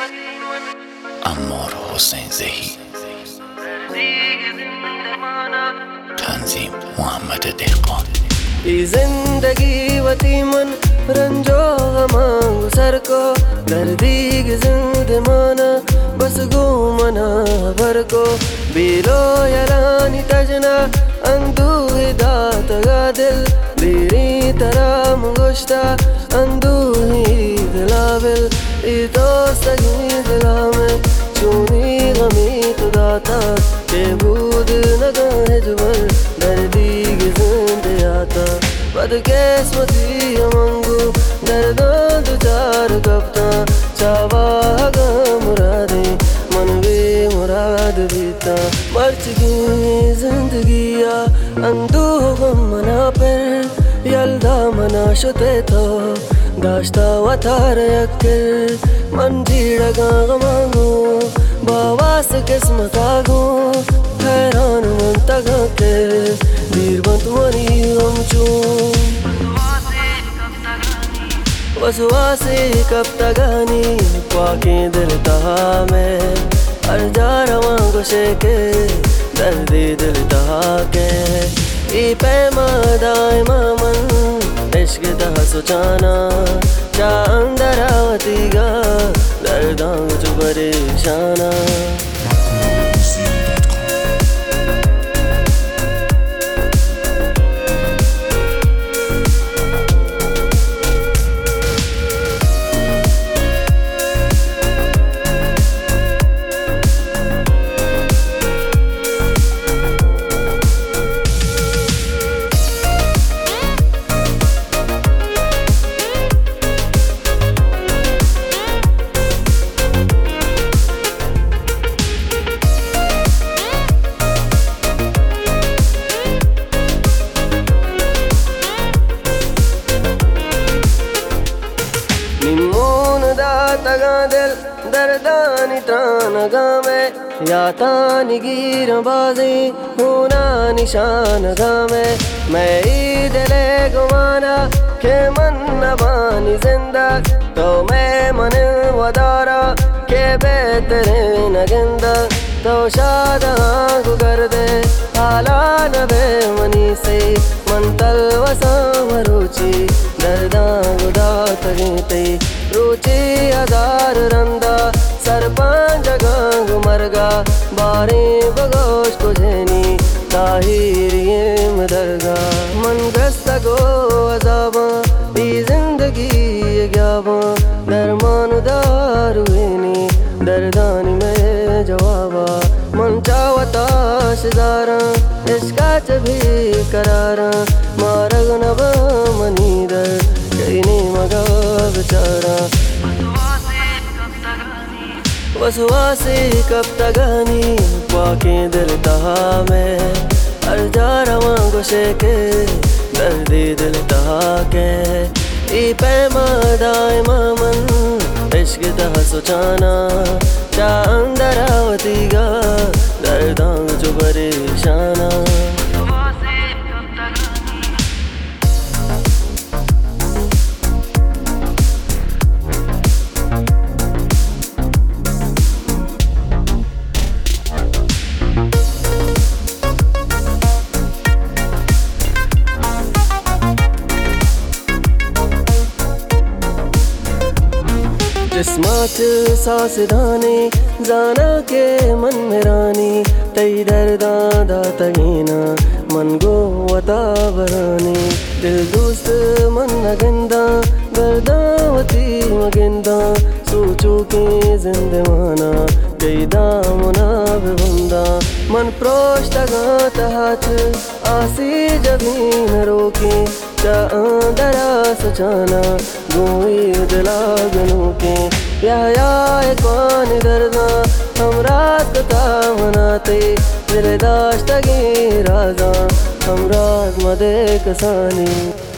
عمار حسین زهی، تنظیم محمد دهقان. ये जिंदगी वती मन रंजो मांगो सर को दर्दी की जिंदमाना बस घूमना भर को बिलो यलानी तजना अंदूही दात गा दिल बीरी तरह मुगुश्ता अंदूही दिलाविल इतो सगी दिला में चूनी गमी तो दाता के बूद नगा है जुबल दर्दी की जिंदयाता बदकिस्मती मंगू दर्दा दो चार कप्ता चावागा मुरादे मन वे मुराद बीता मर्च की जिंदगिया अंदू गम मना पर यल्दा मना शुते तो दाश्ता वतार यक्कर मन जीड़गा गमांगू बावास किस्मत आगू हैरान मन तगा के दीर बंत मनी गमचू वसवासे कब तगानी वाके दिल तहा में हर जा रवा गुशे के दर्दी दिल तहा के ई पैमा दायमा मन इश्क तहा सुचाना जा अंदर आवती गा दर्दांग जो परेशाना तगा दिल दर्दानी त्रान गामे या तानी गिर बाजी होना निशान गामे मैं दिले गुमाना के मन नबानी जिंदा तो मैं मन वदारा के बेहतरीन गिंदा तो शाद आंख कर दे हाला नबे मनी से मन तलवसा मरुचि दर्दा गुदात गीते रुचि हजार रंदा सरपंच गांग मरगा बारे बगोश को झेनी ताहिरिये मदरगा मन गस्त गो अजाबा ई जिंदगी ग्याबा दरमान दारुनी दर्दानी में जवाबा मन चावता शिदारा इश्काच भी करारा मारग नब मनीदर कईनी मगा बेचारा वसवासे कब तगानी वाके दिल तहा में हर जा रवा गुशे के दर्दी दिल तहा के ई पैमा दायमा मन इश्क तहा सुचाना जा अंदर आवती गा दर्दांग जो परेशाना जिस्मात सास दाने जाना के मन में रानी तई दर्दा दातगीना मन गो वता बरानी दिल दोस्त मन नगंदा दर्दावती मगिंदा सोचो के जिंदमाना कई दामना बंदा मन प्रोष्ट गात हाथ आसी जभी न रोके जा अंदरा सचाना गोई दिलागनों के या कौन दर्दा हम रात का मनाते दिल दाश्त की राजा हम रात मदे कसानी।